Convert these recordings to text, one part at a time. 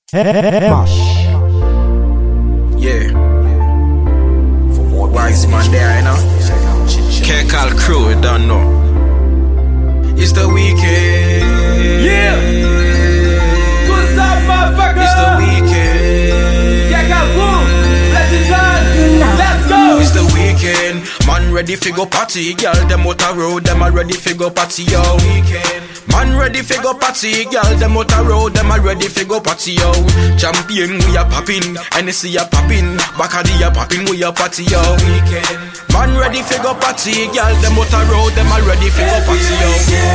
Mash. Yeah. Wise man there, you know. K-Cal crew, you don't know. It's the weekend. Yeah. What's up, motherfucker? It's the weekend. K-Cal crew. Blessings on. Let's go. It's the weekend. Man ready fi go party. Girl, them out a road. Them a ready fi go party, yo. Weekend. Man ready fi go party, girl, them out a road, them a ready fi go party, yo. Champion, we a poppin', NSC a poppin', Bacardi a poppin', we a party, yo. Weekend. Man ready fi go party, girl, them out a road, them a ready fi go party, yo.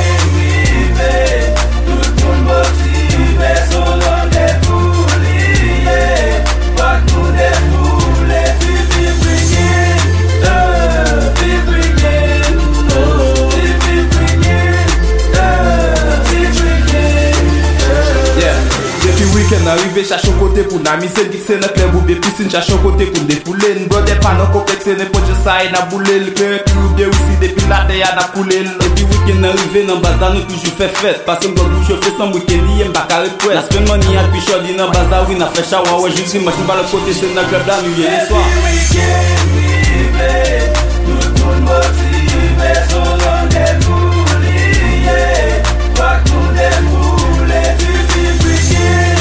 Tout le monde motivé, solo défoulé, pas tout défoulé, tu vis brigade, week-end arrivé, cherche un côté pour n'amuser le geek, c'est notre club ou bien piscine, cherche un côté pour défouler. Une brode pas non complexe, n'est pas juste ça, et n'a boulé le cœur, puis ou bien aussi depuis la terre, n'a coulé. Et puis week-end arrivé, dans bazar, nous toujours fait fête. Parce que nous avons chauffé sans week-end, il y a un bac à requête. La semaine, on y a puis chaud, dans bazar, oui, n'a fait chawa, ouais, je dis, moi, je vais le côté, c'est notre club, la nuit et le soir. Tout le monde motivé, solo défoulé, pas tout défoulé, tu vis brigade.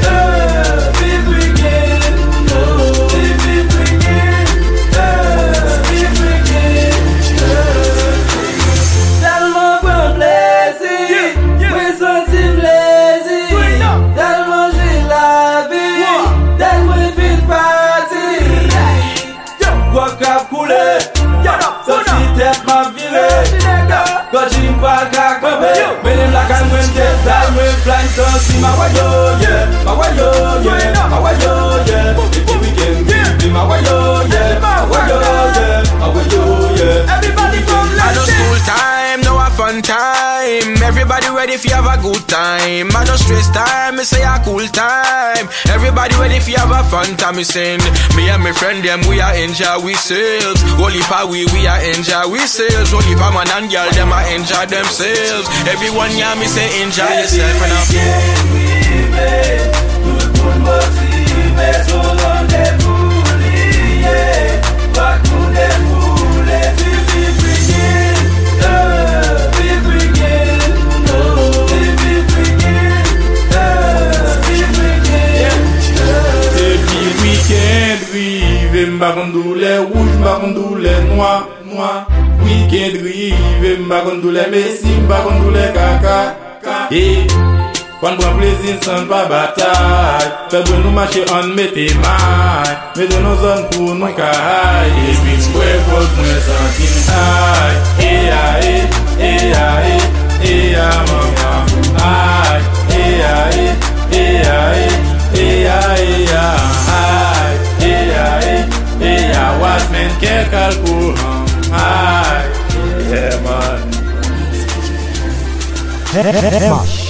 Quand j'y parle qu'à mais la canne me tête, ça me flanque sans si ma wayo, yeah, ma wayo, yeah, ma wayo, yeah, every weekend, ma wayo, yeah, ma wayo, yeah, ma wayo, yeah. Everybody come, I know school time, now a fun time. Everybody ready if you have a good time. I know stress time, me say a cool time. Everybody ready if you have a fun time. Me saying, me and my friend them we are enjoy ourselves. Only pa we are enjoy ourselves. Only pa man and girl them a enjoy themselves. Everyone yeah me say enjoy yourself and tout le monde motivé, solo défoulé, pas tout défoulé, tu vis brigade. M'bagondou les rouges, m'bagondou les noirs, week-end rive, m'bagondou les messi, m'bagondou les caca, et quand prend plaisir sans pas bataille, fait bon nous marcher en mette maille, mais de nos zones pour nous caille, et puis ouais pour nous sentir aïe, et aïe, et aïe, et aïe, maman, aïe, et aïe, et aïe, et aïe, hey, I was meant K-Cal cool, yeah, man. Mash.